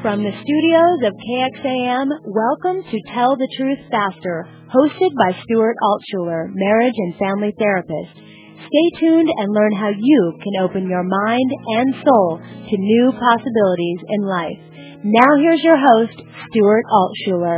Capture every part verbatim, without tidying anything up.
From the studios of K X A M, welcome to Tell the Truth Faster, hosted by Stuart Altshuler, marriage and family therapist. Stay tuned and learn how you can open your mind and soul to new possibilities in life. Now here's your host, Stuart Altshuler.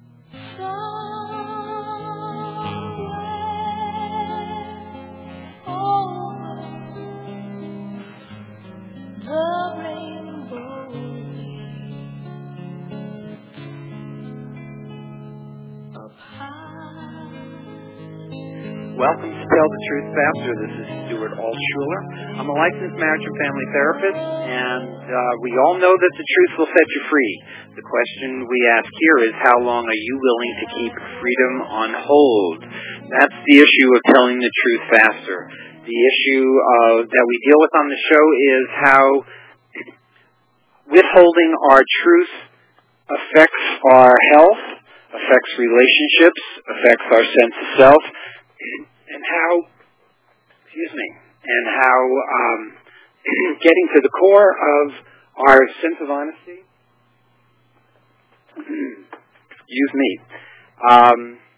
Welcome to Tell the Truth Faster. This is Stuart Altshuler. I'm a licensed marriage and family therapist, and uh, we all know that the truth will set you free. The question we ask here is, how long are you willing to keep freedom on hold? That's the issue of telling the truth faster. The issue uh, that we deal with on the show is how withholding our truth affects our health, affects relationships, affects our sense of self, and how, excuse me, and how um, getting to the core of our sense of honesty, excuse me, um,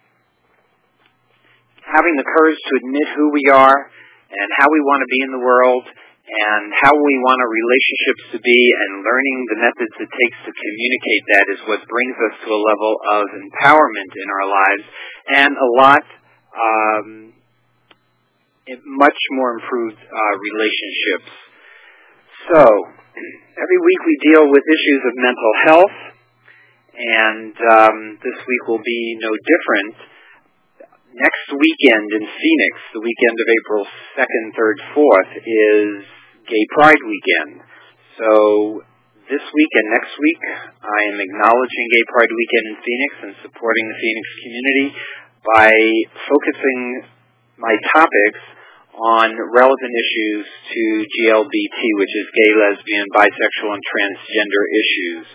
having the courage to admit who we are and how we want to be in the world and how we want our relationships to be, and learning the methods it takes to communicate that is what brings us to a level of empowerment in our lives, and a lot Um, much more improved uh, relationships. So, every week we deal with issues of mental health, and um, this week will be no different. Next weekend in Phoenix, the weekend of April second, third, fourth, is Gay Pride Weekend. So, this week and next week, I am acknowledging Gay Pride Weekend in Phoenix and supporting the Phoenix community by focusing my topics on relevant issues to G L B T, which is gay, lesbian, bisexual, and transgender issues.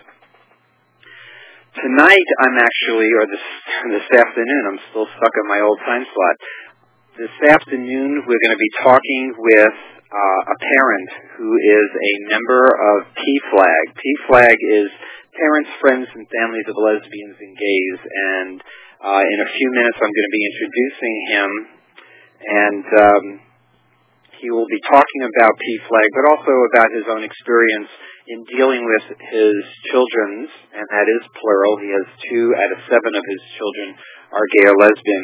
Tonight, I'm actually, or this, this afternoon, I'm still stuck at my old time slot. This afternoon, we're going to be talking with uh, a parent who is a member of P FLAG. P FLAG is Parents, Friends, and Families of Lesbians and Gays, and Uh, in a few minutes, I'm going to be introducing him, and um, he will be talking about P FLAG, but also about his own experience in dealing with his children's, and that is plural. He has two out of seven of his children are gay or lesbian,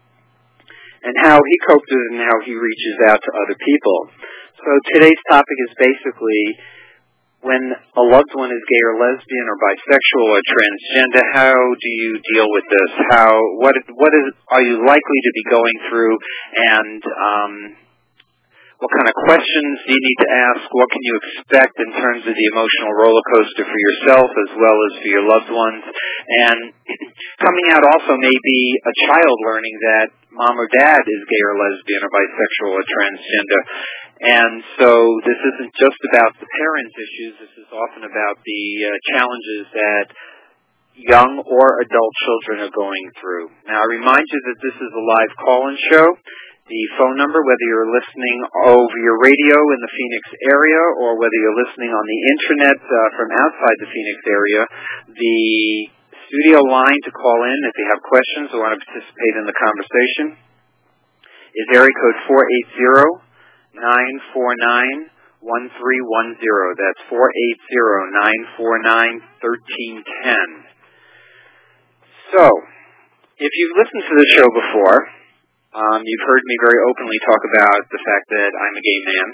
and how he coped with it and how he reaches out to other people. So today's topic is basically, when a loved one is gay or lesbian or bisexual or transgender, how do you deal with this? How what what is are you likely to be going through, and um, what kind of questions do you need to ask? What can you expect in terms of the emotional roller coaster for yourself as well as for your loved ones? And coming out also may be a child learning that mom or dad is gay or lesbian or bisexual or transgender. And so this isn't just about the parents' issues. This is often about the uh, challenges that young or adult children are going through. Now, I remind you that this is a live call-in show. The phone number, whether you're listening over your radio in the Phoenix area or whether you're listening on the Internet uh, from outside the Phoenix area, the studio line to call in if you have questions or want to participate in the conversation is area code four eight zero, nine four nine, one three one zero. That's four eight zero, nine four nine, one three one zero. So, if you've listened to the show before, um, you've heard me very openly talk about the fact that I'm a gay man.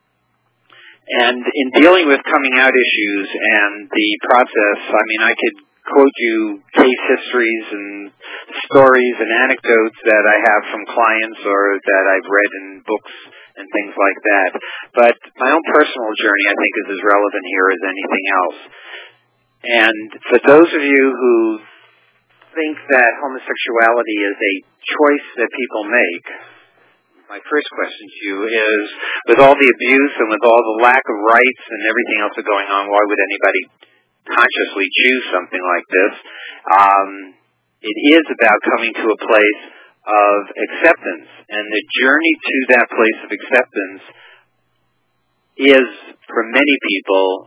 And in dealing with coming out issues and the process, I mean, I could quote you case histories and stories and anecdotes that I have from clients or that I've read in books and things like that. But my own personal journey, I think, is as relevant here as anything else. And for those of you who think that homosexuality is a choice that people make, my first question to you is, with all the abuse and with all the lack of rights and everything else that's going on, why would anybody consciously choose something like this? Um, it is about coming to a place of acceptance, and the journey to that place of acceptance is, for many people,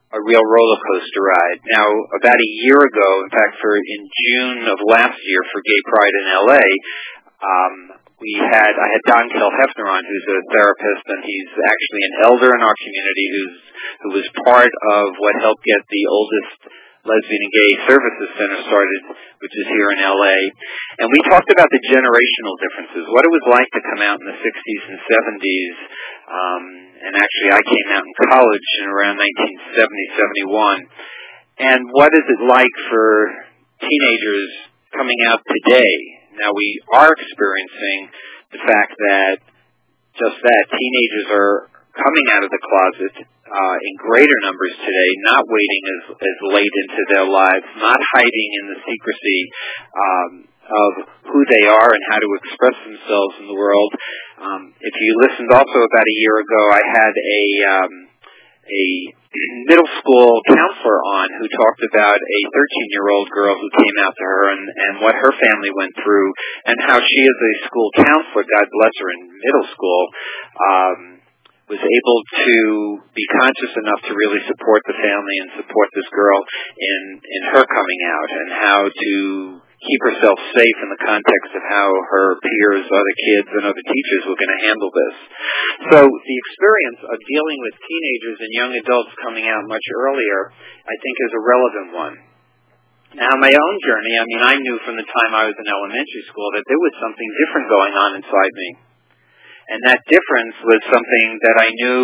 a real roller coaster ride. Now, about a year ago, in fact, for in June of last year for Gay Pride in L A, um, we had I had Don Kilhefner on, who's a therapist, and he's actually an elder in our community who's who was part of what helped get the oldest Lesbian and Gay Services Center started, which is here in L A. And we talked about the generational differences, what it was like to come out in the sixties and seventies. Um, and actually, I came out in college in around nineteen seventy, seventy-one. And what is it like for teenagers coming out today? Now, we are experiencing the fact that just that teenagers are coming out of the closet uh, in greater numbers today, not waiting as, as late into their lives, not hiding in the secrecy um, of who they are and how to express themselves in the world. Um, if you listened also about a year ago, I had a um, a middle school counselor on who talked about a thirteen-year-old girl who came out to her and, and what her family went through and how she as a school counselor, God bless her, in middle school, um, was able to be conscious enough to really support the family and support this girl in, in her coming out and how to keep herself safe in the context of how her peers, other kids, and other teachers were going to handle this. So the experience of dealing with teenagers and young adults coming out much earlier, I think, is a relevant one. Now, my own journey, I mean, I knew from the time I was in elementary school that there was something different going on inside me. And that difference was something that I knew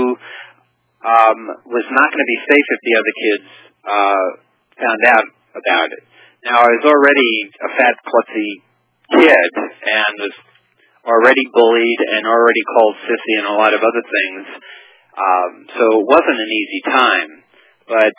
um, was not going to be safe if the other kids uh, found out about it. Now, I was already a fat, klutzy kid and was already bullied and already called sissy and a lot of other things. Um, so it wasn't an easy time. But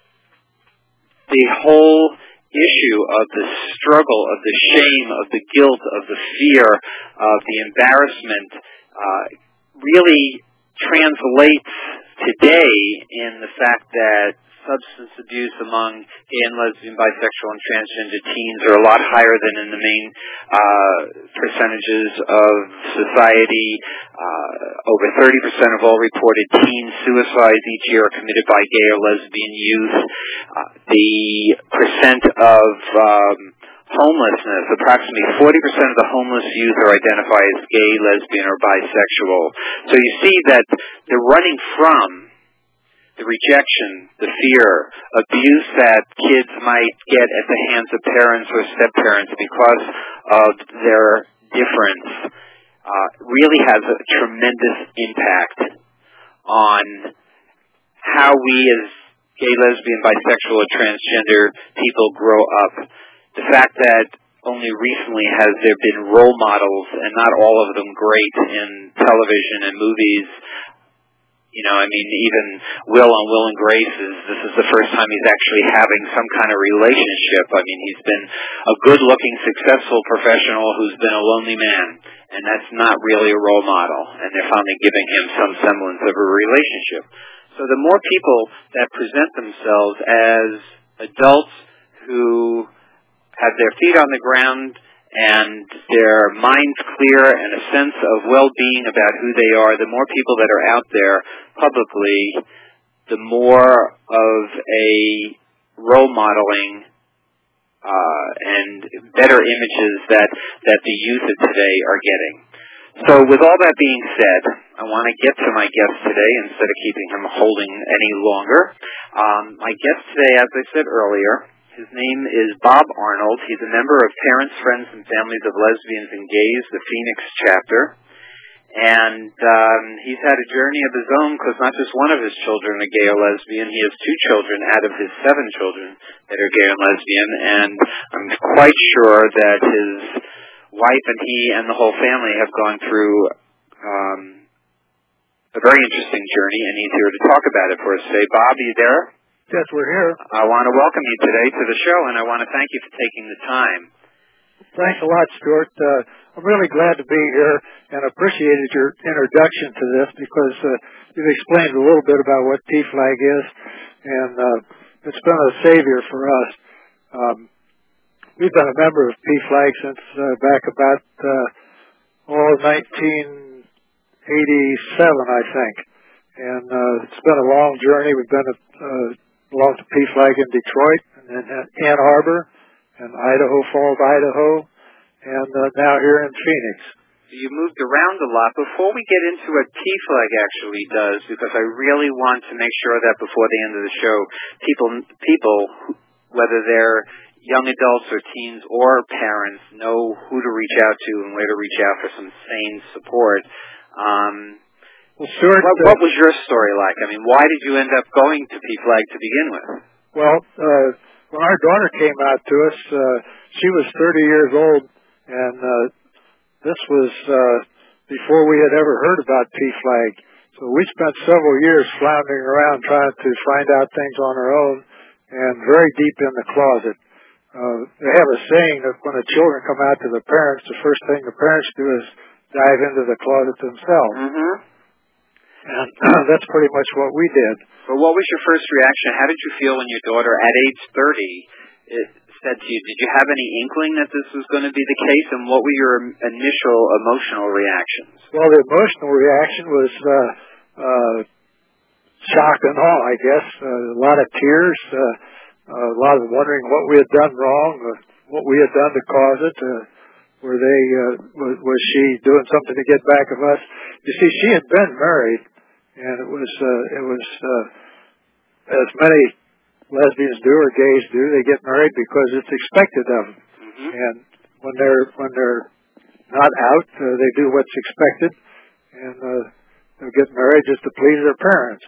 the whole issue of the struggle, of the shame, of the guilt, of the fear, of the embarrassment, uh, really translates today in the fact that substance abuse among gay and lesbian, bisexual, and transgender teens are a lot higher than in the main uh, percentages of society. Uh, over thirty percent of all reported teen suicides each year are committed by gay or lesbian youth. Uh, the percent of um, homelessness, approximately forty percent of the homeless youth are identified as gay, lesbian, or bisexual. So you see that they're running from the rejection, the fear, abuse that kids might get at the hands of parents or step-parents because of their difference, uh, really has a tremendous impact on how we as gay, lesbian, bisexual, or transgender people grow up. The fact that only recently has there been role models, and not all of them great, in television and movies. You know, I mean, even Will on Will and Grace, is, this is the first time he's actually having some kind of relationship. I mean, he's been a good-looking, successful professional who's been a lonely man, and that's not really a role model, and they're finally giving him some semblance of a relationship. So the more people that present themselves as adults who have their feet on the ground and their minds clear and a sense of well-being about who they are, the more people that are out there publicly, the more of a role modeling uh, and better images that, that the youth of today are getting. So with all that being said, I want to get to my guest today instead of keeping him holding any longer. Um, my guest today, as I said earlier, his name is Bob Arnold. He's a member of Parents, Friends, and Families of Lesbians and Gays, the Phoenix chapter. And um, he's had a journey of his own because not just one of his children are gay or lesbian. He has two children out of his seven children that are gay and lesbian. And I'm quite sure that his wife and he and the whole family have gone through um, a very interesting journey, and he's here to talk about it for us today. Bob, are you there? Yes, we're here. I want to welcome you today to the show, and I want to thank you for taking the time. Thanks a lot, Stuart. Uh, I'm really glad to be here and appreciated your introduction to this because uh, you've explained a little bit about what P FLAG is, and uh, it's been a savior for us. Um, we've been a member of P FLAG since uh, back about uh, oh, nineteen eighty-seven, I think. And uh, it's been a long journey. We've been a uh, belonged to P-Flag in Detroit, and then Ann Arbor, and Idaho Falls, Idaho, and uh, now here in Phoenix. You moved around a lot. Before we get into what P-Flag actually does, because I really want to make sure that before the end of the show, people, people, whether they're young adults or teens or parents, know who to reach out to and where to reach out for some sane support. Um, well, Stuart, what, what was your story like? I mean, why did you end up going to P-Flag to begin with? Well, uh, when our daughter came out to us, uh, she was thirty years old, and uh, this was uh, before we had ever heard about P-Flag. So we spent several years floundering around trying to find out things on our own and very deep in the closet. Uh, they have a saying that when the children come out to the parents, the first thing the parents do is dive into the closet themselves. Mm-hmm. And that's pretty much what we did. But what was your first reaction? How did you feel when your daughter, at age thirty, it said to you, did you have any inkling that this was going to be the case, and what were your initial emotional reactions? Well, the emotional reaction was uh, uh, shock and awe, I guess. Uh, a lot of tears, uh, a lot of wondering what we had done wrong, uh, what we had done to cause it. Uh, were they, uh, was, was she doing something to get back of us? You see, she had been married, and it was, uh, it was uh, as many lesbians do or gays do. They get married because it's expected of them, mm-hmm. and when they're when they're not out, uh, they do what's expected, and uh, they'll get married just to please their parents,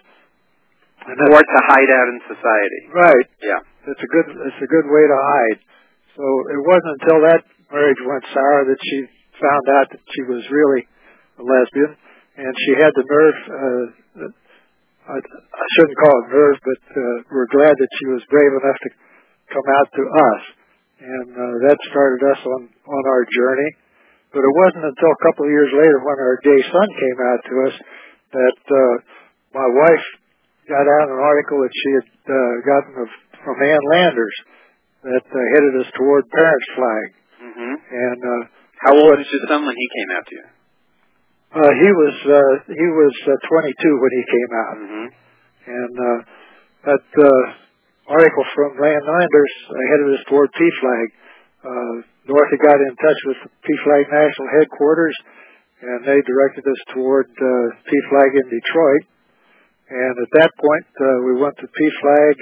and or to hide out in society. Right. Yeah. It's a good it's a good way to hide. So it wasn't until that marriage went sour that she found out that she was really a lesbian, and she had the nerve. Uh, I, I shouldn't call it nerve, but uh, we're glad that she was brave enough to come out to us, and uh, that started us on, on our journey. But it wasn't until a couple of years later when our gay son came out to us that uh, my wife got out an article that she had uh, gotten of, from Ann Landers that uh, headed us toward Parents Flag. Mm-hmm. And uh, how old was your son when he came out to you? Uh, he was uh, he was uh, twenty-two when he came out, mm-hmm. and uh, that uh, article from Ann Landers headed us toward P-Flag. Uh, Dorothy got in touch with P-Flag National Headquarters, and they directed us toward uh, P-Flag in Detroit. And at that point, uh, we went to P-Flag,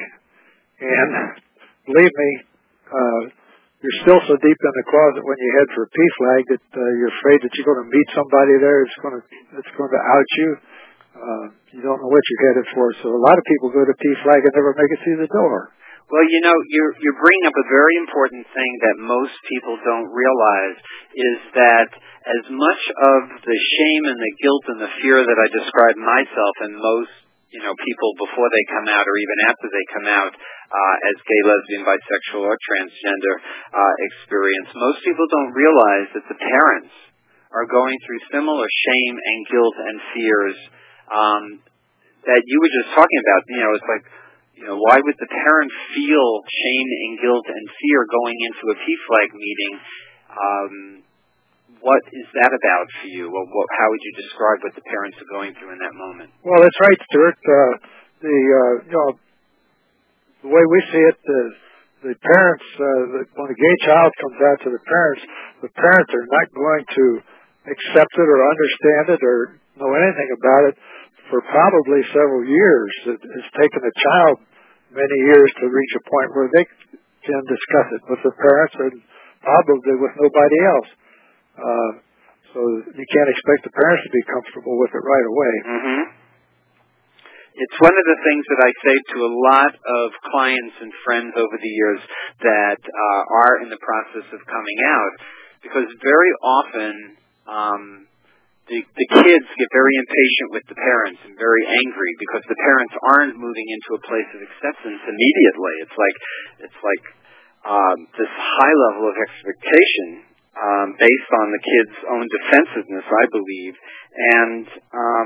and believe me, uh, you're still so deep in the closet when you head for P-Flag that uh, you're afraid that you're going to meet somebody there that's going to that's going to out you. Uh, you don't know what you're headed for. So a lot of people go to P-Flag and never make it through the door. Well, you know, you're you're bringing up a very important thing that most people don't realize is that as much of the shame and the guilt and the fear that I describe myself and most, you know, people before they come out or even after they come out uh, as gay, lesbian, bisexual, or transgender uh, experience, most people don't realize that the parents are going through similar shame and guilt and fears um, that you were just talking about. You know, it's like, you know, why would the parent feel shame and guilt and fear going into a P-Flag meeting? Um, what is that about for you? Well, what, how would you describe what the parents are going through in that moment? Well, that's right, Stuart. Uh, the uh, you know, the way we see it, the the parents, uh, the, when a gay child comes out to the parents, the parents are not going to accept it or understand it or know anything about it for probably several years. It has taken a child many years to reach a point where they can discuss it with the parents and probably with nobody else. Uh, so you can't expect the parents to be comfortable with it right away. Mm-hmm. It's one of the things that I say to a lot of clients and friends over the years that uh, are in the process of coming out, because very often um, the, the kids get very impatient with the parents and very angry because the parents aren't moving into a place of acceptance immediately. It's like it's like um, this high level of expectation um, based on the kid's own defensiveness, I believe, and um,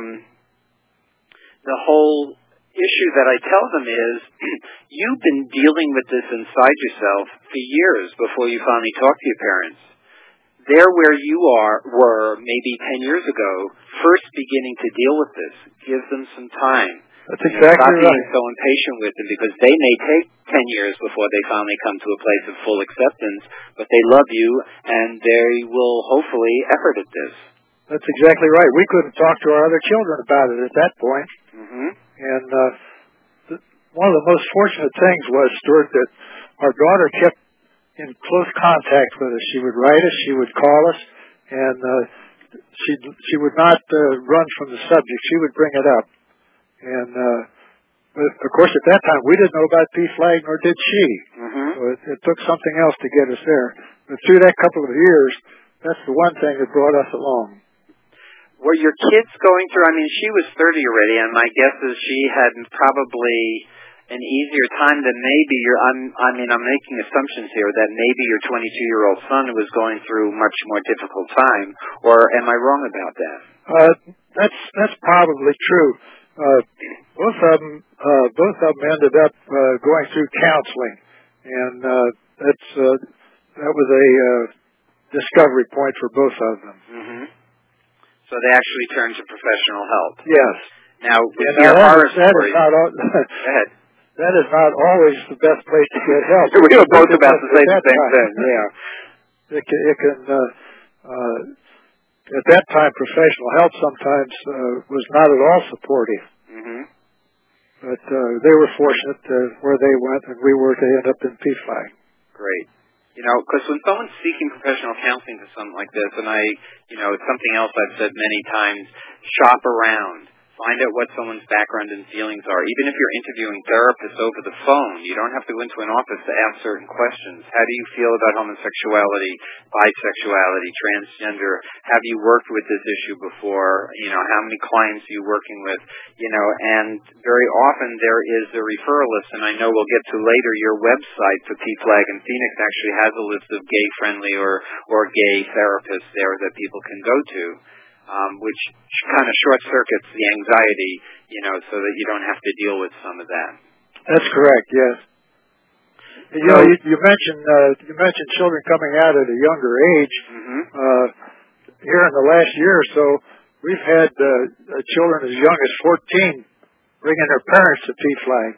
the whole issue that I tell them is you've been dealing with this inside yourself for years before you finally talk to your parents. They're where you are were maybe ten years ago, first beginning to deal with this. Give them some time. That's exactly Stop right. being so impatient with them, because they may take ten years before they finally come to a place of full acceptance, but they love you, and they will hopefully effort at this. That's exactly right. We couldn't talk to our other children about it at that point. Mm-hmm. And uh, th- one of the most fortunate things was, Stuart, that our daughter kept in close contact with us. She would write us, she would call us, and uh, she she would not uh, run from the subject. She would bring it up. And, uh, but of course, at that time, we didn't know about P-FLAG, nor did she. Mm-hmm. So it, it took something else to get us there. But through that couple of years, that's the one thing that brought us along. Were your kids going through, I mean, she was thirty already, and my guess is she had probably an easier time than maybe your, I'm, I mean, I'm making assumptions here that maybe your twenty-two-year-old son was going through a much more difficult time, or am I wrong about that? Uh, that's, that's probably true. Uh, both of them, uh, both of them ended up, uh, going through counseling. And, uh, that's, uh, that was a, uh, discovery point for both of them. Mm-hmm. So they actually turned to professional help. Yes. Now, with and your now horror that, that story, is not all, go ahead. That is not always the best place to get help. We were both about to say the same time. thing. Yeah. It can, it can uh, uh, at that time, professional help sometimes uh, was not at all supportive. Mm-hmm. But uh, they were fortunate uh, where they went, and we were to end up in P-FLAG. Great. You know, because when someone's seeking professional counseling for something like this, and I, you know, it's something else I've said many times, shop around. Find out what someone's background and feelings are. Even if you're interviewing therapists over the phone, you don't have to go into an office to ask certain questions. How do you feel about homosexuality, bisexuality, transgender? Have you worked with this issue before? You know, how many clients are you working with? You know, and very often there is a referral list, and I know we'll get to later, your website for P-FLAG in Phoenix actually has a list of gay-friendly or, or gay therapists there that people can go to. Um, which kind of short-circuits the anxiety, you know, so that you don't have to deal with some of that. That's correct, yes. You know, you, you mentioned uh, you mentioned children coming out at a younger age. Mm-hmm. Uh, here in the last year or so, we've had uh, children as young as fourteen bringing their parents to P-FLAG.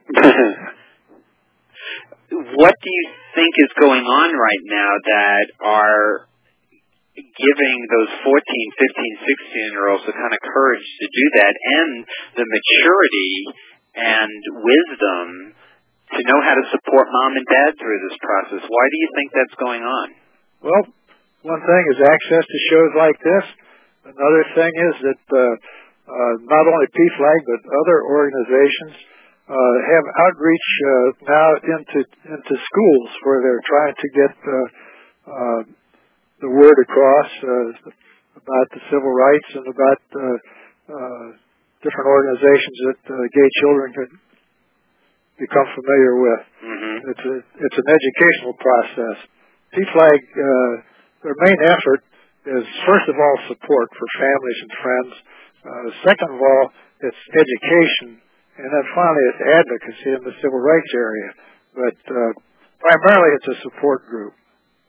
What do you think is going on right now that are giving those fourteen, fifteen, sixteen-year-olds the kind of courage to do that, and the maturity and wisdom to know how to support mom and dad through this process? Why do you think that's going on? Well, one thing is access to shows like this. Another thing is that uh, uh, not only P-FLAG but other organizations uh, have outreach uh, now into into schools where they're trying to get uh, uh, the word across uh, about the civil rights and about uh, uh, different organizations that uh, gay children could become familiar with. Mm-hmm. It's a, it's an educational process. P-FLAG, uh, their main effort is, first of all, support for families and friends. Uh, second of all, it's education. And then finally, it's advocacy in the civil rights area. But uh, primarily, it's a support group.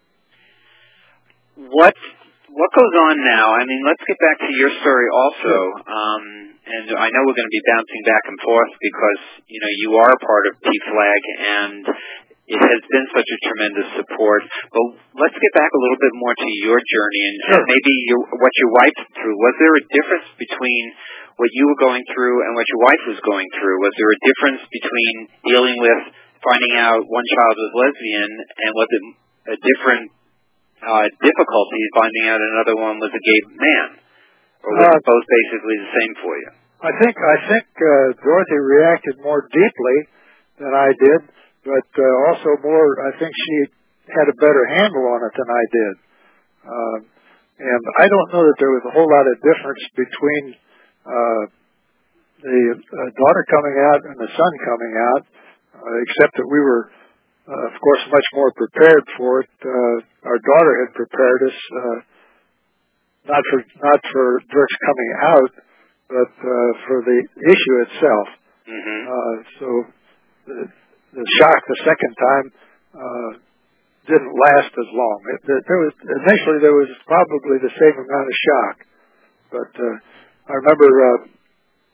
What what goes on now? I mean, let's get back to your story also. Um, and I know we're going to be bouncing back and forth because, you know, you are a part of P-FLAG, and it has been such a tremendous support. But let's get back a little bit more to your journey and, sure. and maybe your, what your wife went through. Was there a difference between what you were going through and what your wife was going through? Was there a difference between dealing with finding out one child was lesbian, and was it a different Uh, difficulty finding out another one was a gay man, or was uh, it both basically the same for you? I think I think uh, Dorothy reacted more deeply than I did, but uh, also more. I think she had a better handle on it than I did, uh, and I don't know that there was a whole lot of difference between uh, the uh, daughter coming out and the son coming out, uh, except that we were. Uh, of course, much more prepared for it. Uh, our daughter had prepared us, uh, not for not for Dirk's coming out, but uh, for the issue itself. Mm-hmm. Uh, so the, the shock the second time uh, didn't last as long. It, there was initially there was probably the same amount of shock, but uh, I remember uh,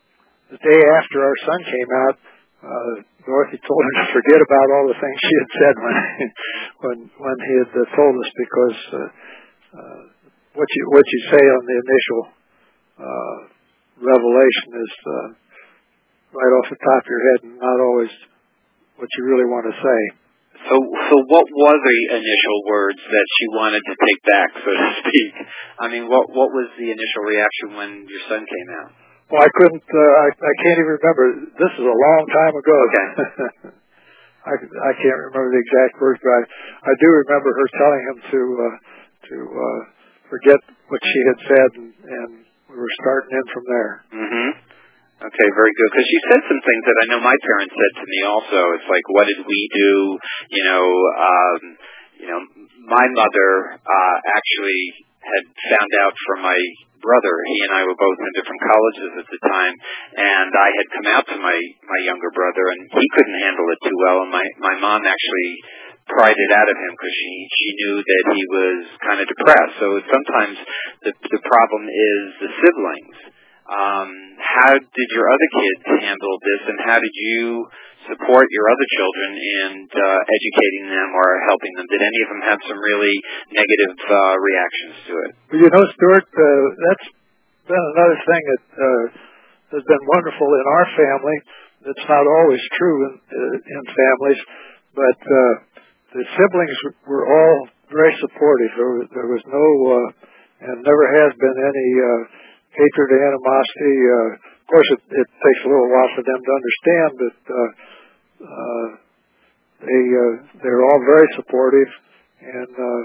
the day after our son came out, uh, Dorothy told him to forget about all the things she had said when when when he had uh, told us, because uh, uh, what you what you say on the initial uh, revelation is uh, right off the top of your head and not always what you really want to say. So, so what were the initial words that she wanted to take back, so to speak? I mean, what what was the initial reaction when your son came out? Well, I couldn't. Uh, I I can't even remember. This is a long time ago. Okay. I I can't remember the exact words, but I, I do remember her telling him to uh, to uh, forget what she had said, and, and we were starting in from there. Mm-hmm. Okay, very good. Because she said some things that I know my parents said to me also. It's like, what did we do? You know, um, you know, my mother uh, actually had found out from my brother. He and I were both in different colleges at the time, and I had come out to my my younger brother, and he couldn't handle it too well. And my my mom actually pried it out of him because she she knew that he was kind of depressed. So sometimes the the problem is the siblings. Um, how did your other kids handle this, and how did you support your other children in uh, educating them or helping them? Did any of them have some really negative uh, reactions to it? Well, you know, Stuart, uh, that's been another thing that uh, has been wonderful in our family. It's not always true in, uh, in families, but uh, the siblings were all very supportive. There was, there was no, uh, and never has been any uh, hatred or animosity. Uh, of course, it, it takes a little while for them to understand, but uh, uh, they uh, they're all very supportive, and uh,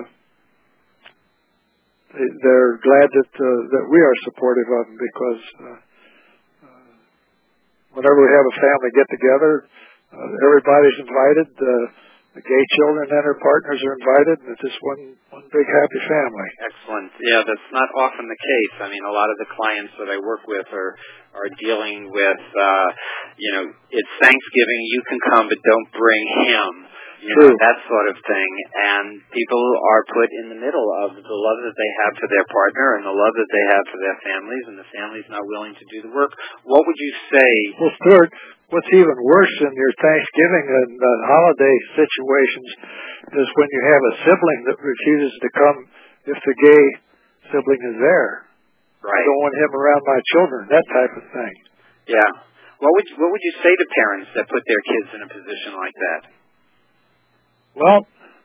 they, they're glad that uh, that we are supportive of them, because uh, uh, whenever we have a family get together, uh, everybody's invited. Uh, The gay children and their partners are invited, and it's just one one big happy family. Excellent. Yeah, that's not often the case. I mean, a lot of the clients that I work with are are dealing with, uh, you know, it's Thanksgiving, you can come, but don't bring him. You know, that sort of thing. And people are put in the middle of the love that they have for their partner and the love that they have for their families, and the family's not willing to do the work. What would you say? Well, Stuart, what's even worse in your Thanksgiving and uh, holiday situations is when you have a sibling that refuses to come if the gay sibling is there. Right. I don't want him around my children, that type of thing. Yeah. What would what would you say to parents that put their kids in a position like that? Well,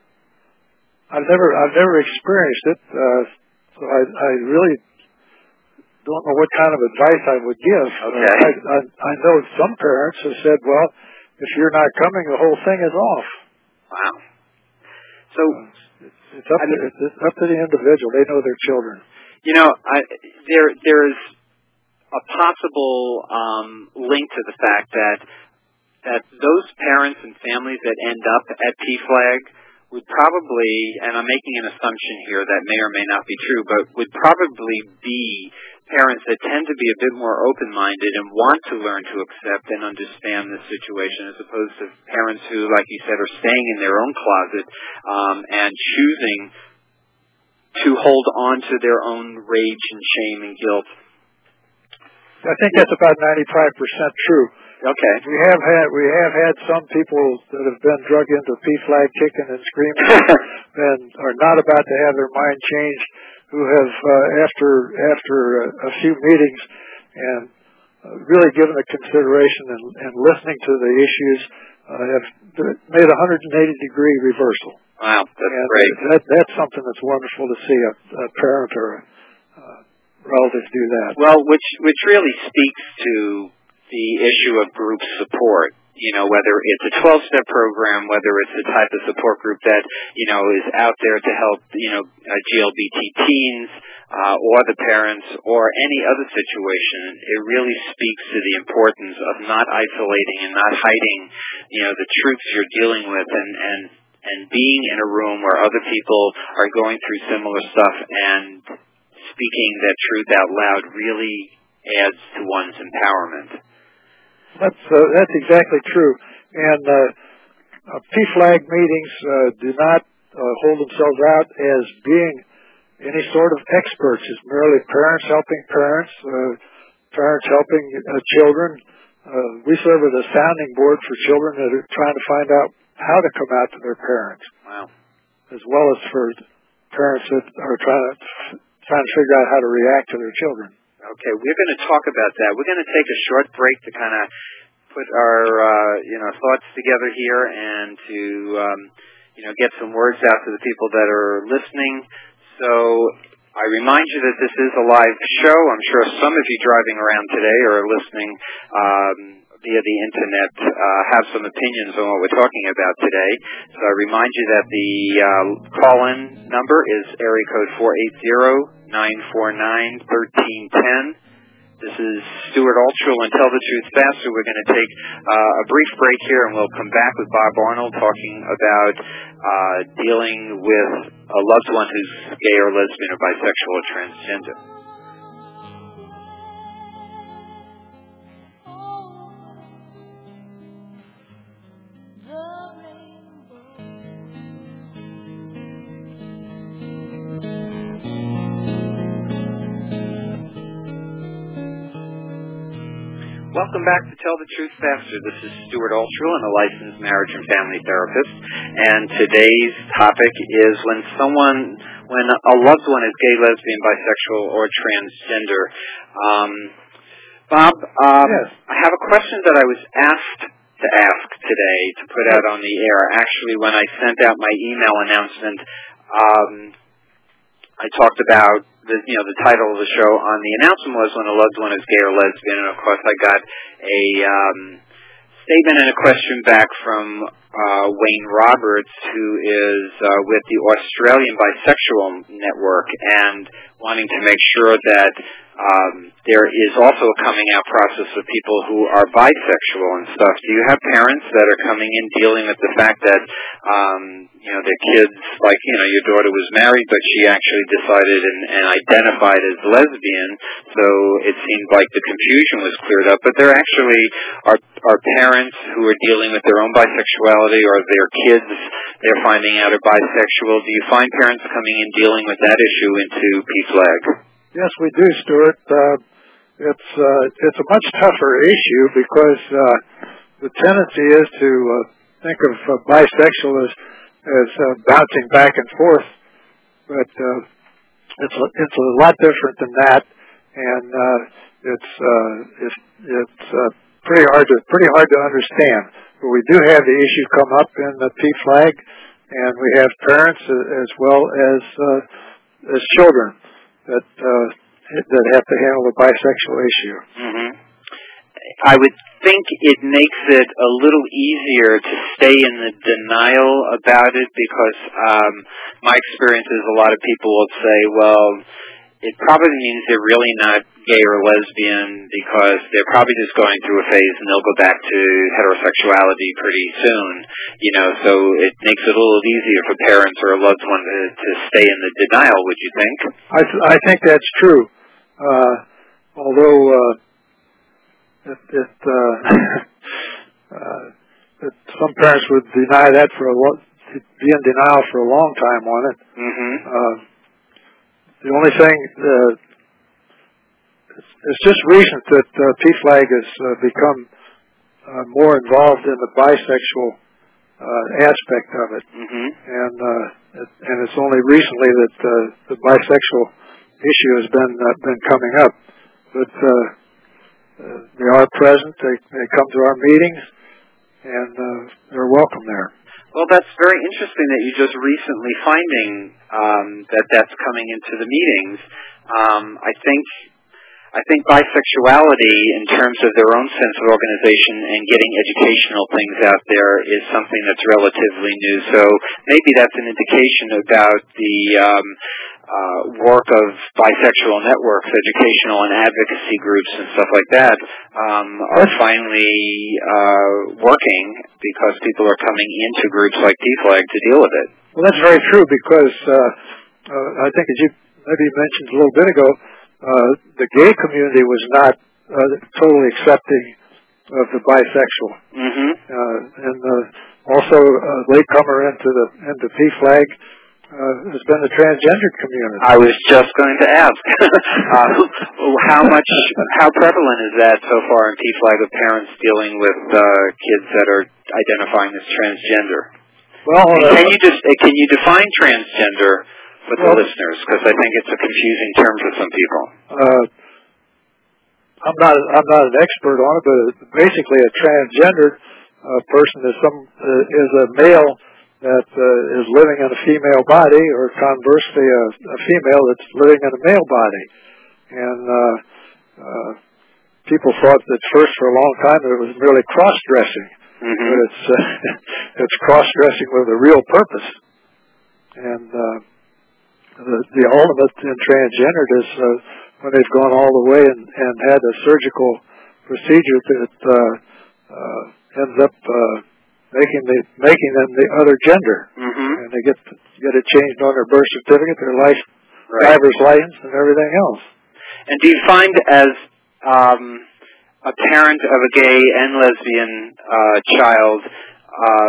I've never I've never experienced it, uh, so I, I really don't know what kind of advice I would give. Okay. Uh, I, I, I know some parents have said, well, if you're not coming, the whole thing is off. Wow. So uh, it's, it's, up I mean, to, it's up to the individual. They know their children. You know, I, there there is a possible um, link to the fact that that those parents and families that end up at P FLAG would probably, and I'm making an assumption here that may or may not be true, but would probably be parents that tend to be a bit more open-minded and want to learn to accept and understand the situation, as opposed to parents who, like you said, are staying in their own closet um, and choosing to hold on to their own rage and shame and guilt. I think that's about ninety-five percent true. Okay. We have had we have had some people that have been drug into P FLAG kicking and screaming and are not about to have their mind changed, who have uh, after after a, a few meetings and uh, really given it consideration and, and listening to the issues uh, have made a one hundred eighty degree reversal. Wow, that's and great. That, that's something that's wonderful to see a, a parent or a uh, relative do that. Well, which which really speaks to the issue of group support. You know, whether it's a twelve-step program, whether it's a type of support group that, you know, is out there to help, you know, uh, G L B T teens uh, or the parents or any other situation, it really speaks to the importance of not isolating and not hiding, you know, the truths you're dealing with, and, and, and being in a room where other people are going through similar stuff, and speaking that truth out loud really adds to one's empowerment. That's uh, that's exactly true. And uh, uh, P FLAG meetings uh, do not uh, hold themselves out as being any sort of experts. It's merely parents helping parents. Uh, P parents helping uh, children. Uh, we serve as a sounding board for children that are trying to find out how to come out to their parents. Wow. As well as for parents that are trying to trying to figure out how to react to their children. Okay, we're going to talk about that. We're going to take a short break to kind of put our uh, you know thoughts together here and to um, you know get some words out to the people that are listening. So I remind you that this is a live show. I'm sure some of you driving around today or listening um, via the internet uh, have some opinions on what we're talking about today. So I remind you that the uh, call-in number is area code four eight zero, nine four nine, one three one zero. This is Stuart Altschul and Tell the Truth Faster. We're going to take uh, a brief break here, and we'll come back with Bob Arnold talking about uh, dealing with a loved one who's gay or lesbian or bisexual or transgender. Welcome back to Tell the Truth Faster. This is Stuart Altschul, and a licensed marriage and family therapist. And today's topic is when someone, when a loved one is gay, lesbian, bisexual, or transgender. Um, Bob, um, yes. I have a question that I was asked to ask today to put out on the air. Actually, when I sent out my email announcement, um, I talked about the, you know, the title of the show on the announcement was when a loved one is gay or lesbian, and of course I got a um, statement and a question back from uh, Wayne Roberts, who is uh, with the Australian Bisexual Network, and wanting to make sure that um, there is also a coming out process of people who are bisexual and stuff. Do you have parents that are coming in dealing with the fact that um, you know their kids, like you know your daughter was married, but she actually decided and, and identified as lesbian, so it seemed like the confusion was cleared up, but there actually are are parents who are dealing with their own bisexuality, or their kids they're finding out are bisexual. Do you find parents coming in dealing with that issue into P FLAG? Yes, we do, Stuart. Uh, it's uh, it's a much tougher issue because uh, the tendency is to uh, think of uh, bisexual as as uh, bouncing back and forth, but uh, it's a, it's a lot different than that, and uh, it's uh, it's it's uh, pretty hard to pretty hard to understand. But we do have the issue come up in the P FLAG, and we have parents as well as uh, as children that uh, that have to handle the bisexual issue. Mm-hmm. I would think it makes it a little easier to stay in the denial about it, because um, my experience is a lot of people will say, well, it probably means they're really not gay or lesbian because they're probably just going through a phase and they'll go back to heterosexuality pretty soon. You know, so it makes it a little easier for parents or a loved one to, to stay in the denial, would you think? I, th- I think that's true. Uh, although uh, it, it, uh, uh, it, some parents would deny that for a lo- be in denial for a long time on it. Mm-hmm. Uh, The only thing, uh, it's, it's just recent that uh, P FLAG has uh, become uh, more involved in the bisexual uh, aspect of it, mm-hmm. and uh, it, and it's only recently that uh, the bisexual issue has been uh, been coming up. But uh, uh, they are present. They they come to our meetings, and uh, they're welcome there. Well, that's very interesting that you're just recently finding um, that that's coming into the meetings. Um, I think I think bisexuality, in terms of their own sense of organization and getting educational things out there, is something that's relatively new. So maybe that's an indication about the um, uh, work of bisexual networks, educational and advocacy groups and stuff like that um, are finally uh, working, because people are coming into groups like P FLAG to deal with it. Well, that's very true, because uh, uh, I think, as you maybe mentioned a little bit ago, uh, the gay community was not uh, totally accepting of the bisexual, mm-hmm. uh, and uh, also a latecomer into the into P FLAG uh, has been the transgender community. I was just going to ask, uh, how much, how prevalent is that so far in P FLAG of parents dealing with uh, kids that are identifying as transgender? Well, uh, can you just can you define transgender for the well, listeners? Because I think it's a confusing term for some people. Uh, I'm not I'm not an expert on it, but basically a transgendered uh, person is some uh, is a male that uh, is living in a female body, or conversely, a, a female that's living in a male body. And uh, uh, people thought that first for a long time that it was merely cross-dressing, mm-hmm. but it's uh, it's cross-dressing with a real purpose. And uh, the the ultimate in transgendered is uh, when they've gone all the way and, and had a surgical procedure that uh, uh, ends up uh, making the making them the other gender, mm-hmm. and they get get it changed on their birth certificate, their life right. driver's license, and everything else. And do you find, as um, a parent of a gay and lesbian uh, child, uh,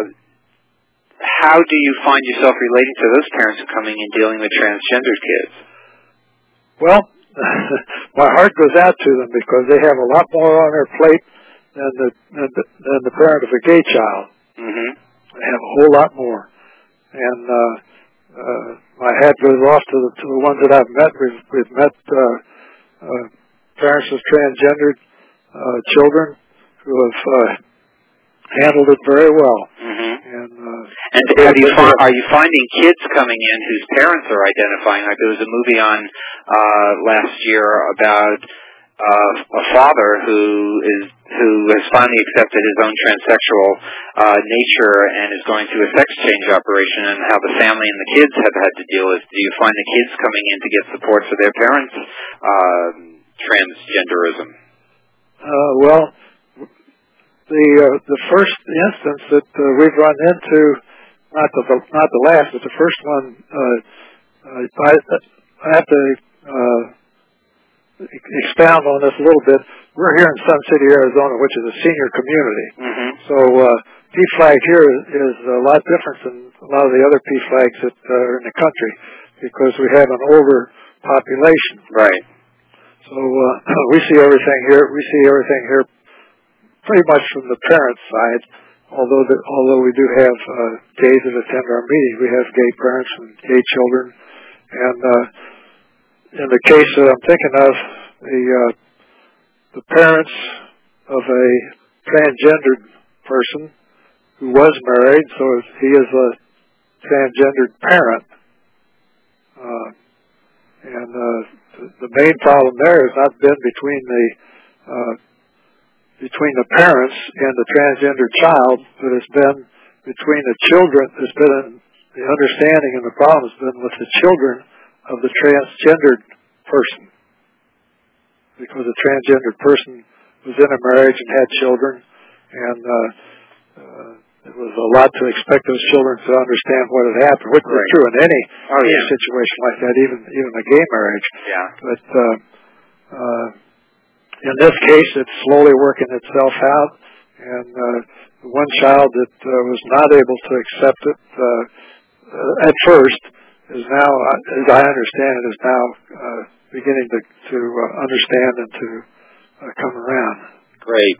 how do you find yourself relating to those parents who are coming and dealing with transgendered kids? Well, my heart goes out to them because they have a lot more on their plate than the than the, than the parent of a gay child. Mm-hmm. They have a whole lot more, and uh, uh, my hat goes off to the to the ones that I've met. We've we've met uh, uh, parents of transgendered uh, children who have uh, handled it very well. Mm-hmm. And uh, and have you fi- are you finding kids coming in whose parents are identifying? Like there was a movie on uh, last year about uh, a father who is who has finally accepted his own transsexual uh, nature and is going through a sex change operation, and how the family and the kids have had to deal with. Do you find the kids coming in to get support for their parents' uh, transgenderism? Uh, well. The uh, the first instance that uh, we've run into, not the not the last, but the first one, uh, uh, I, I have to uh, expound on this a little bit. We're here in Sun City, Arizona, which is a senior community. Mm-hmm. So uh, P FLAG here is, is a lot different than a lot of the other P FLAGs that uh, are in the country because we have an older population. Right. So uh, we see everything here. We see everything here. Pretty much from the parents' side, although the, although we do have uh, gays that attend our meetings, we have gay parents and gay children. And uh, in the case that I'm thinking of, the uh, the parents of a transgendered person who was married, so he is a transgendered parent. Uh, and uh, the, the main problem there has not been between the uh, between the parents and the transgender child, but it's been between the children. It's been the understanding and the problem has been with the children of the transgendered person, because the transgendered person was in a marriage and had children, and uh, uh, it was a lot to expect those children to understand what had happened, which right. is true in any, oh, any yeah. situation like that, even even a gay marriage. Yeah. But uh, uh, in this case, it's slowly working itself out, and uh, the one child that uh, was not able to accept it uh, uh, at first is now, as I understand it, is now uh, beginning to, to uh, understand and to uh, come around. Great.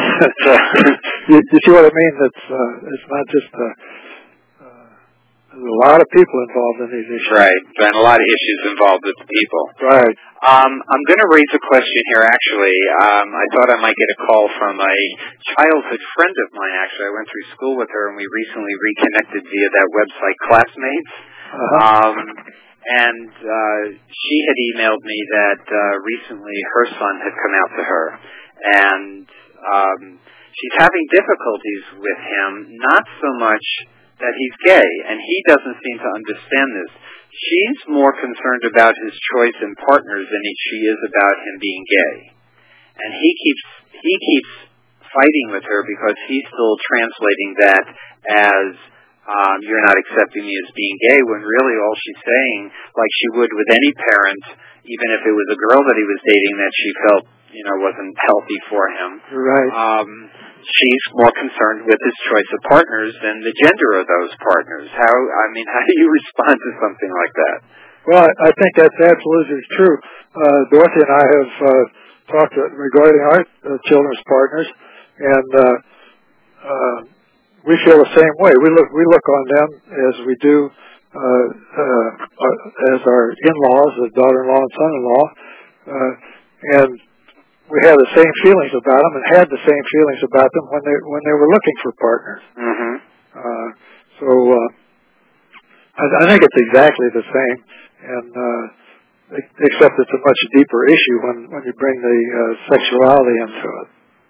you, you see what I mean? It's uh, it's not just uh, uh, there's a lot of people involved in these issues. Right, and a lot of issues involved with the people. Right. Um, I'm going to raise a question here, actually. Um, I thought I might get a call from a childhood friend of mine, actually. I went through school with her, and we recently reconnected via that website, Classmates. Uh-huh. Um, and uh, she had emailed me that uh, recently her son had come out to her, and um, she's having difficulties with him, not so much that he's gay, and he doesn't seem to understand this. She's more concerned about his choice in partners than she is about him being gay. And he keeps he keeps fighting with her because he's still translating that as um, you're not accepting me as being gay, when really all she's saying, like she would with any parent, even if it was a girl that he was dating that she felt, you know, wasn't healthy for him. Right. Um, she's more concerned with his choice of partners than the gender of those partners. How, I mean, how do you respond to something like that? Well, I think that's absolutely true. Uh, Dorothy and I have uh, talked regarding our uh, children's partners, and uh, uh, we feel the same way. We look we look on them as we do uh, uh, as our in-laws, the daughter-in-law and son-in-law, uh, and we have the same feelings about them, and had the same feelings about them when they when they were looking for partners. Mm-hmm. Uh, so uh, I, I think it's exactly the same, and uh, except it's a much deeper issue when when you bring the uh, sexuality into it.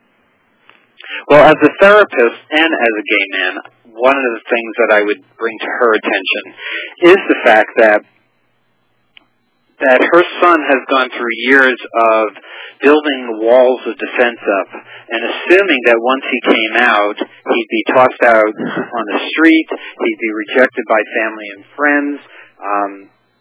Well, as a therapist and as a gay man, one of the things that I would bring to her attention is the fact that that her son has gone through years of building walls of defense up and assuming that once he came out, he'd be tossed out on the street, he'd be rejected by family and friends. Um,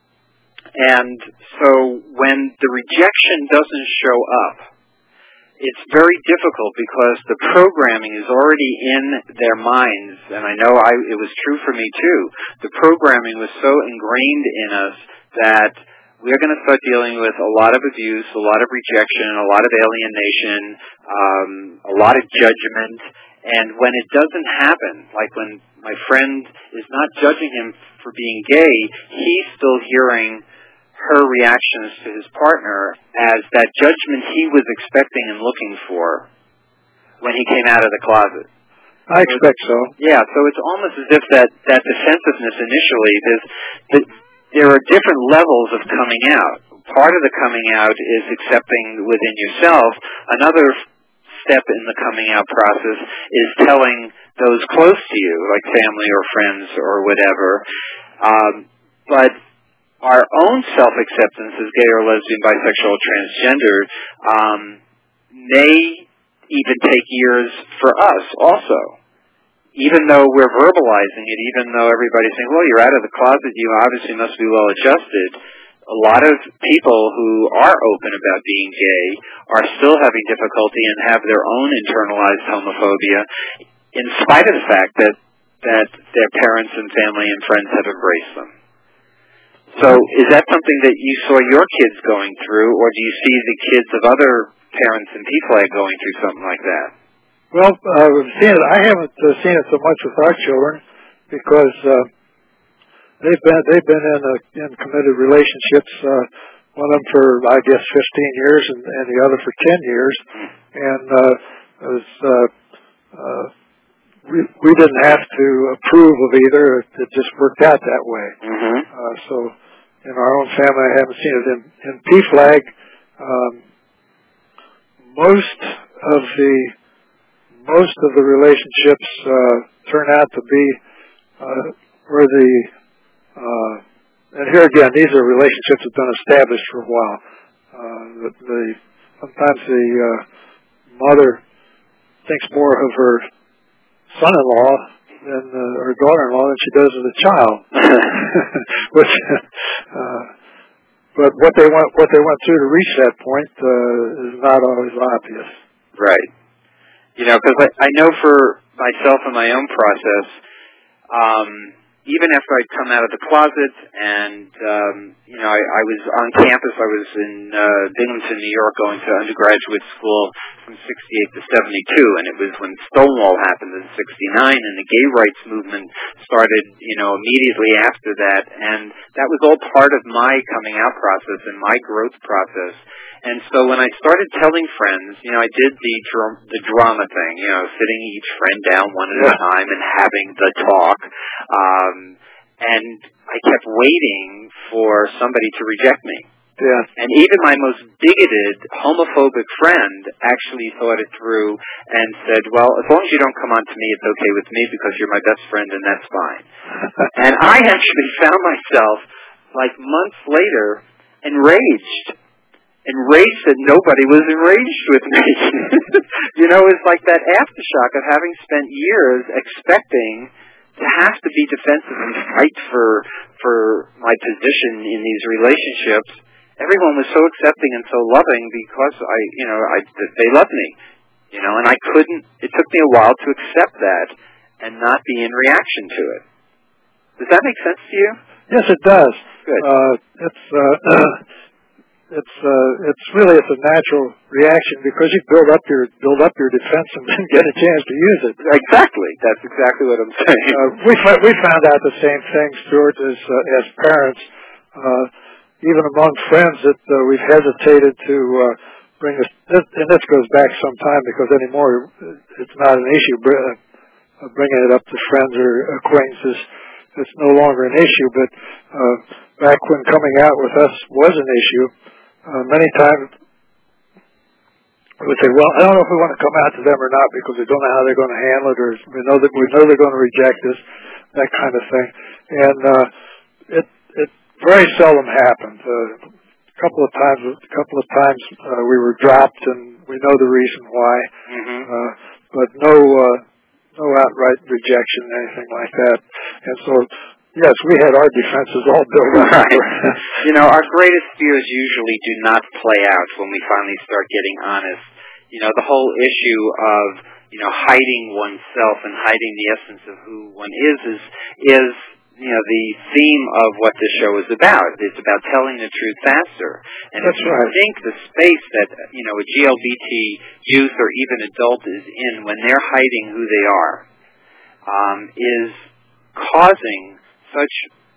and so when the rejection doesn't show up, it's very difficult because the programming is already in their minds, and I know I, it was true for me too. The programming was so ingrained in us that we're going to start dealing with a lot of abuse, a lot of rejection, a lot of alienation, um, a lot of judgment. And when it doesn't happen, like when my friend is not judging him for being gay, he's still hearing her reactions to his partner as that judgment he was expecting and looking for when he came out of the closet. I expect so. Yeah, so it's almost as if that, that defensiveness initially, there's, the, there are different levels of coming out. Part of the coming out is accepting within yourself. Another step in the coming out process is telling those close to you, like family or friends or whatever. Um, but our own self-acceptance as gay or lesbian, bisexual, or transgender um, may even take years for us also. Even though we're verbalizing it, even though everybody's saying, well, you're out of the closet, you obviously must be well adjusted, a lot of people who are open about being gay are still having difficulty and have their own internalized homophobia, in spite of the fact that, that their parents and family and friends have embraced them. So is that something that you saw your kids going through, or do you see the kids of other parents in P FLAG going through something like that? Well, uh, we've seen it. I haven't uh, seen it so much with our children because uh, they've been they've been in, a, in committed relationships. Uh, one of them for I guess fifteen years, and, and the other for ten years. And uh, it was, uh, uh, we we didn't have to approve of either. It just worked out that way. Mm-hmm. Uh, so in our own family, I haven't seen it. In, in P FLAG, um, most of the Most of the relationships uh, turn out to be uh, where the, uh, and here again, these are relationships that have been established for a while. Uh, the, the sometimes the uh, mother thinks more of her son-in-law than uh, her daughter-in-law than she does of the child. Which, uh, but what they went what they went through to reach that point uh, is not always obvious. Right. You know, because I, I know for myself and my own process, um, even after I'd come out of the closet and, um, you know, I, I was on campus, I was in uh, Binghamton, New York, going to undergraduate school from sixty-eight to seventy-two, and it was when Stonewall happened in sixty-nine, and the gay rights movement started, you know, immediately after that, and that was all part of my coming out process and my growth process. And so when I started telling friends, you know, I did the dr- the drama thing, you know, sitting each friend down one at a time and having the talk. Um, and I kept waiting for somebody to reject me. Yeah. And even my most bigoted, homophobic friend actually thought it through and said, well, as long as you don't come on to me, it's okay with me because you're my best friend and that's fine. And I actually found myself, like months later, enraged. Enraged that nobody was enraged with me. You know, it's like that aftershock of having spent years expecting to have to be defensive and fight for for my position in these relationships. Everyone was so accepting and so loving because I, you know, I they loved me, You know, and I couldn't, it took me a while to accept that and not be in reaction to it. Does that make sense to you? Yes, it does. Good. Uh, it's, uh, it's, uh, it's really, it's a natural reaction because you build up your, build up your defense and then get a chance to use it. Exactly. That's exactly what I'm saying. Uh, we, we found out the same thing, Stuart, as, uh, as parents. Uh, even among friends that uh, we've hesitated to uh, bring this, this, and this goes back some time because anymore it's not an issue, uh, bringing it up to friends or acquaintances. It's no longer an issue, but uh, back when coming out with us was an issue, uh, many times we would say, well, I don't know if we want to come out to them or not because we don't know how they're going to handle it, or we know that we know they're going to reject us, that kind of thing. And uh, it it very seldom happened. Uh, a couple of times, a couple of times uh, we were dropped, and we know the reason why. Mm-hmm. Uh, but no, uh, no outright rejection, anything like that. And so, yes, we had our defenses all built up. Right. You know, our greatest fears usually do not play out when we finally start getting honest. You know, the whole issue of, you know, hiding oneself and hiding the essence of who one is is, is you know, the theme of what this show is about. It's about telling the truth faster. And That's if you right. think the space that, you know, a G L B T youth or even adult is in when they're hiding who they are um, is causing such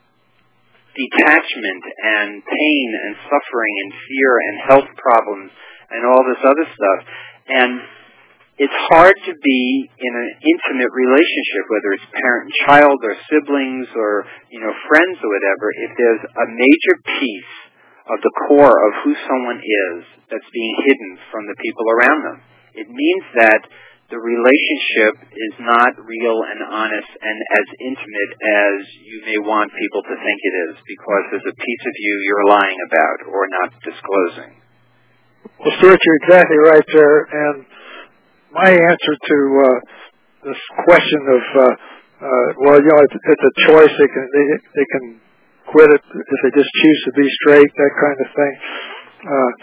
detachment and pain and suffering and fear and health problems and all this other stuff. And it's hard to be in an intimate relationship, whether it's parent and child or siblings or, you know, friends or whatever, if there's a major piece of the core of who someone is that's being hidden from the people around them. It means that the relationship is not real and honest and as intimate as you may want people to think it is, because there's a piece of you you're lying about or not disclosing. Well, Stuart, you're exactly right there. And my answer to uh, this question of, uh, uh, well, you know, it's, it's a choice. They can they, they can quit it if they just choose to be straight, that kind of thing. Uh,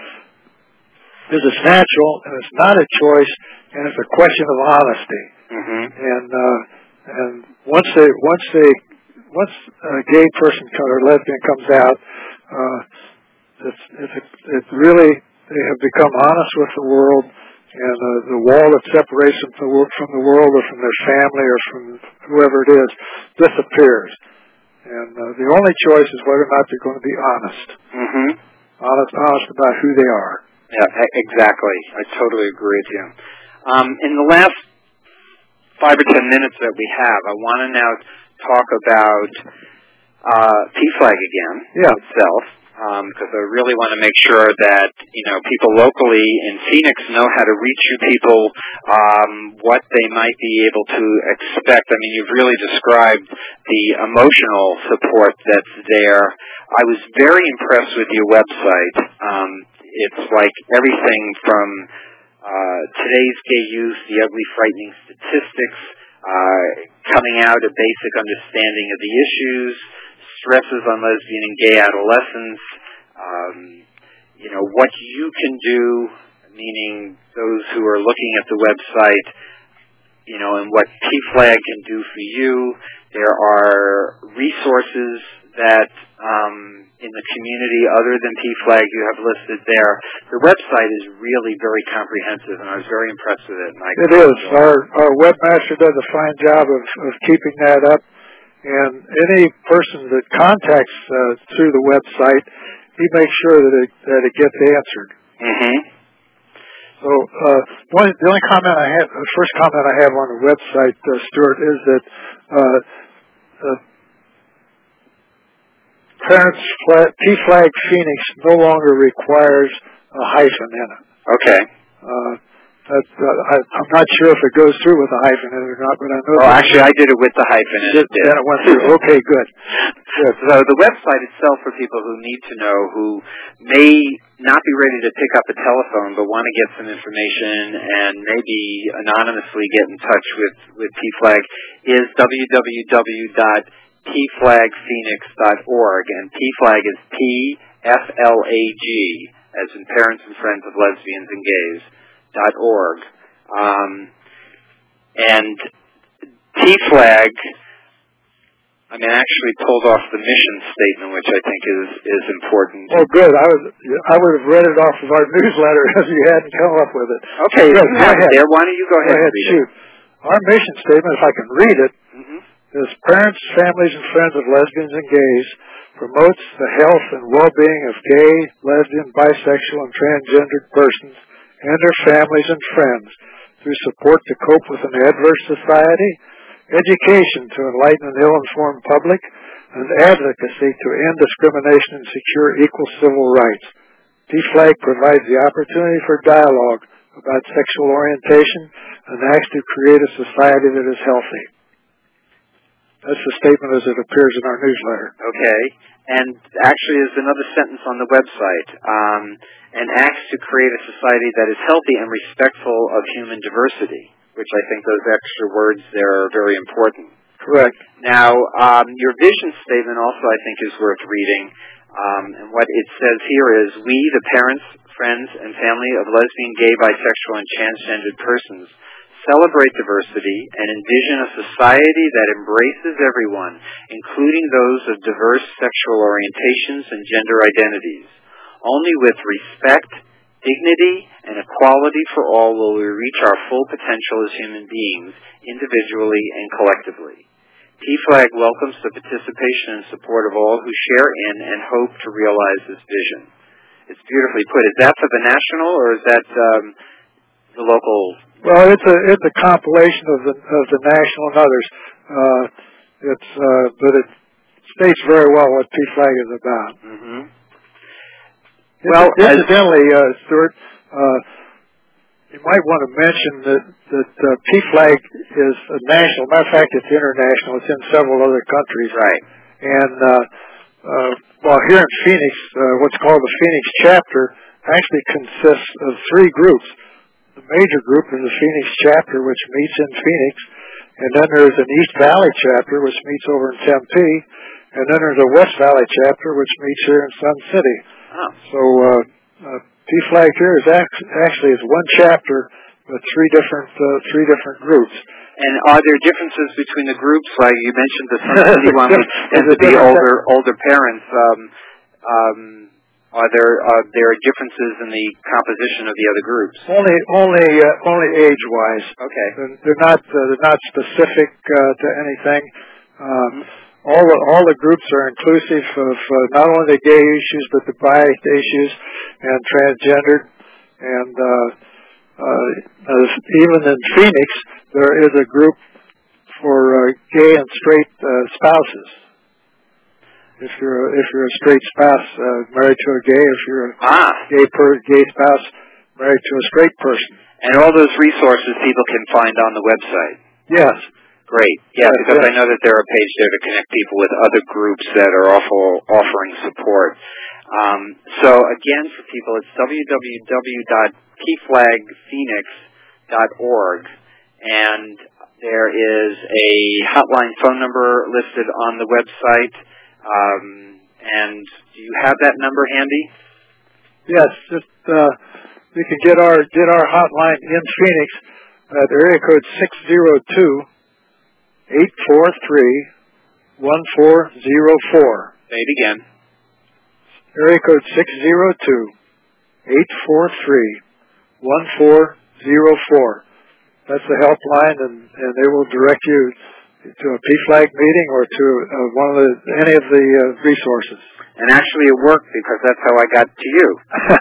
is it's natural, and it's not a choice, and it's a question of honesty. Mm-hmm. And uh, and once they once they once a gay person or lesbian comes out, uh, it's it's, a, it's really they have become honest with the world. And uh, the wall that separates them from the, from the world or from their family or from whoever it is disappears. And uh, the only choice is whether or not they're going to be honest. Mm-hmm. Honest, honest about who they are. Yeah, exactly. I totally agree with you. Um, in the last five or ten minutes that we have, I want to now talk about uh, P FLAG again yeah. itself. Because um, I really want to make sure that, you know, people locally in Phoenix know how to reach you people, um, what they might be able to expect. I mean, you've really described the emotional support that's there. I was very impressed with your website. Um, it's like everything from uh, today's gay youth, the ugly, frightening statistics, uh, coming out, a basic understanding of the issues, stresses on lesbian and gay adolescents, um, you know, what you can do, meaning those who are looking at the website, you know, and what P FLAG can do for you. There are resources that um, in the community other than P FLAG you have listed there. The website is really very comprehensive, and I was very impressed with it. And I it is. Our, our webmaster does a fine job of, of keeping that up. And any person that contacts uh, through the website, he makes sure that it that it gets answered. Mm-hmm. So uh, one, the only comment I have, the first comment I have on the website, uh, Stuart, is that uh, uh, Parents P FLAG Phoenix no longer requires a hyphen in it. Okay. Uh, That's, uh, I, I'm not sure if it goes through with a hyphen in it or not, but I know. Well, actually, I did it with the hyphen in it. Then it went through. Okay, good. Good. So the website itself, for people who need to know, who may not be ready to pick up a telephone but want to get some information and maybe anonymously get in touch with, with P FLAG, is w w w dot p flag phoenix dot org. And P FLAG is P F L A G, as in Parents and Friends of Lesbians and Gays. Dot org. Um, and T FLAG, I mean, actually pulled off the mission statement, which I think is, is important. Oh, good. I was I would have read it off of our newsletter if you hadn't come up with it. Okay, good. You have it there. Why don't you go ahead, go ahead and read shoot. it? Our mission statement, if I can read it, mm-hmm. is parents, families, and friends of lesbians and gays promotes the health and well-being of gay, lesbian, bisexual, and transgendered persons and their families and friends through support to cope with an adverse society, education to enlighten an ill-informed public, and advocacy to end discrimination and secure equal civil rights. T FLAG provides the opportunity for dialogue about sexual orientation and acts to create a society that is healthy. That's the statement as it appears in our newsletter. Okay. And actually there's another sentence on the website. Um, and acts to create a society that is healthy and respectful of human diversity, which I think those extra words there are very important. Correct. Now, um, your vision statement also I think is worth reading. Um, and what it says here is, we, the parents, friends, and family of lesbian, gay, bisexual, and transgendered persons, celebrate diversity and envision a society that embraces everyone, including those of diverse sexual orientations and gender identities. Only with respect, dignity, and equality for all will we reach our full potential as human beings, individually and collectively. T FLAG welcomes the participation and support of all who share in and hope to realize this vision. It's beautifully put. Is that for the national, or is that um, the local? Well, it's a it's a compilation of the of the national and others. Uh, it's uh, but it states very well what T FLAG is about. Mm-hmm. Well, incidentally, uh, Stuart, uh, you might want to mention that that uh, T FLAG is a national. Matter of fact, it's international. It's in several other countries. Right. And uh, uh, well, here in Phoenix, uh, what's called the Phoenix chapter actually consists of three groups. The major group is the Phoenix chapter, which meets in Phoenix, and then there's an East Valley chapter, which meets over in Tempe, and then there's a West Valley chapter, which meets here in Sun City. Oh. So uh, uh, T FLAG here is act- actually is one chapter with three different uh, three different groups. And are there differences between the groups? Like you mentioned, the Sun City one would tend to be older older parents. Um, um, Are there are there differences in the composition of the other groups? Only only uh, only age wise. Okay. They're, they're not uh, they're not specific uh, to anything. Um, all the all the groups are inclusive of uh, not only the gay issues but the bi issues and transgendered, and uh, uh, uh, even in Phoenix there is a group for uh, gay and straight uh, spouses. If you're a, if you're a straight spouse uh, married to a gay, if you're a ah. gay per, gay spouse married to a straight person, and all those resources people can find on the website. Yes, great. Yeah, yes, because yes. I know that there are pages there to connect people with other groups that are also offering support. Um, so again, for people, it's w w w dot t flag phoenix dot org, and there is a hotline phone number listed on the website. Um, and do you have that number handy? Yes, just uh, you can get our get our hotline in Phoenix at area code six zero two eight four three one four zero four. Say it again. Area code six zero two eight four three one four zero four. That's the helpline, and, and they will direct you to a P FLAG meeting or to uh, one of the any of the uh, resources. And actually it worked because that's how I got to you.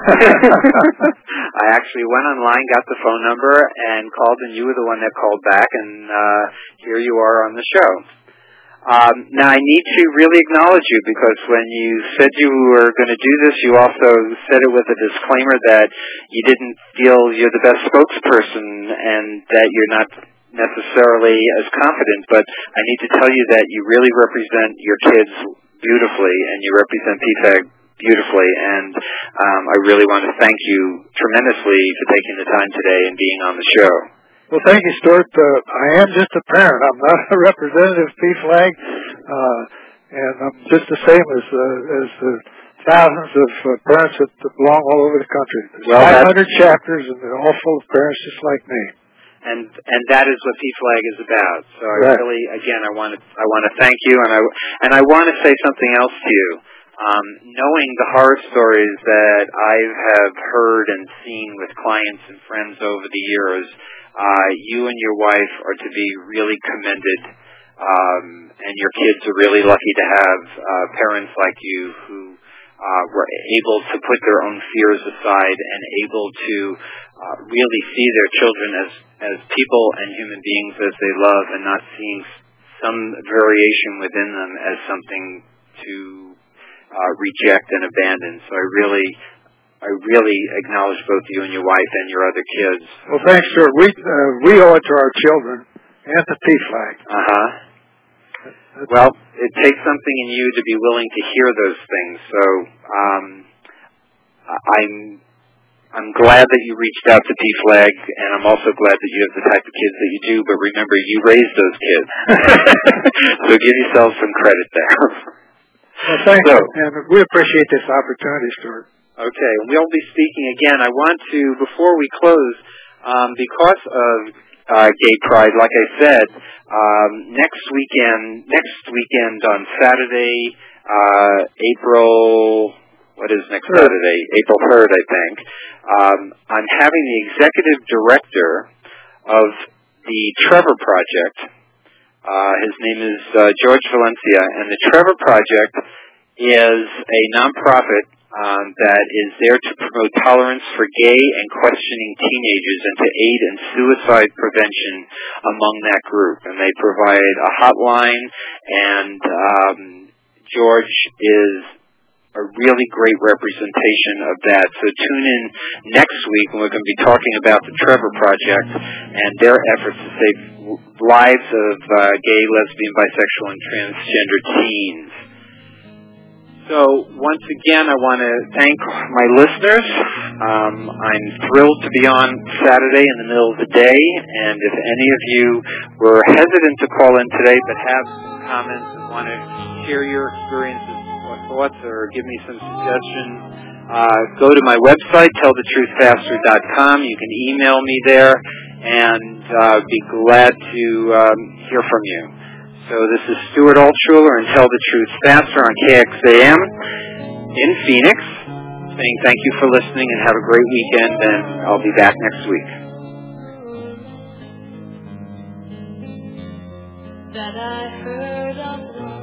I actually went online, got the phone number, and called, and you were the one that called back, and uh, here you are on the show. Um, now I need to really acknowledge you because when you said you were going to do this, you also said it with a disclaimer that you didn't feel you're the best spokesperson and that you're not necessarily as confident, but I need to tell you that you really represent your kids beautifully and you represent P FLAG beautifully, and um, I really want to thank you tremendously for taking the time today and being on the show. Well, thank you, Stuart. Uh, I am just a parent. I'm not a representative of P FLAG, uh, and I'm just the same as uh, as the thousands of uh, parents that belong all over the country. There's well, five hundred chapters, and they're all full of parents just like me. and and that is what P FLAG is about. So I right. really, again, I want to I want to thank you, and I and I want to say something else to you. Um, knowing the horror stories that I have heard and seen with clients and friends over the years, uh, you and your wife are to be really commended, um, and your kids are really lucky to have uh, parents like you who uh, were able to put their own fears aside and able to uh, really see their children as, as people and human beings as they love, and not seeing some variation within them as something to uh, reject and abandon. So I really, I really acknowledge both you and your wife and your other kids. Well, thanks, sir. We uh, we owe it to our children and to P FLAG. Uh huh. Well, it takes something in you to be willing to hear those things. So um, I'm I'm glad that you reached out to P FLAG, and I'm also glad that you have the type of kids that you do. But remember, you raised those kids, so give yourself some credit there. Well, thank so, you, and we appreciate this opportunity, Stuart. Okay, and we'll be speaking again. I want to, before we close, um, because of uh, Gay Pride, like I said, um, next weekend, next weekend on Saturday, uh, April, what is next third. Saturday? April third, I think. Um, I'm having the executive director of the Trevor Project. Uh, his name is uh, George Valencia, and the Trevor Project is a nonprofit um, that is there to promote tolerance for gay and questioning teenagers and to aid in suicide prevention among that group. And they provide a hotline, and um, George is a really great representation of that. So tune in next week when we're going to be talking about the Trevor Project and their efforts to save lives of uh, gay, lesbian, bisexual, and transgender teens. So once again, I want to thank my listeners. Um, I'm thrilled to be on Saturday in the middle of the day, and if any of you were hesitant to call in today but have some comments and want to share your experiences or thoughts or give me some suggestions, uh, go to my website, tell the truth faster dot com. You can email me there, and uh, be glad to um, hear from you. So this is Stuart Altshuler and Tell the Truth Faster on K X A M in Phoenix, saying thank you for listening and have a great weekend, and I'll be back next week. That I heard of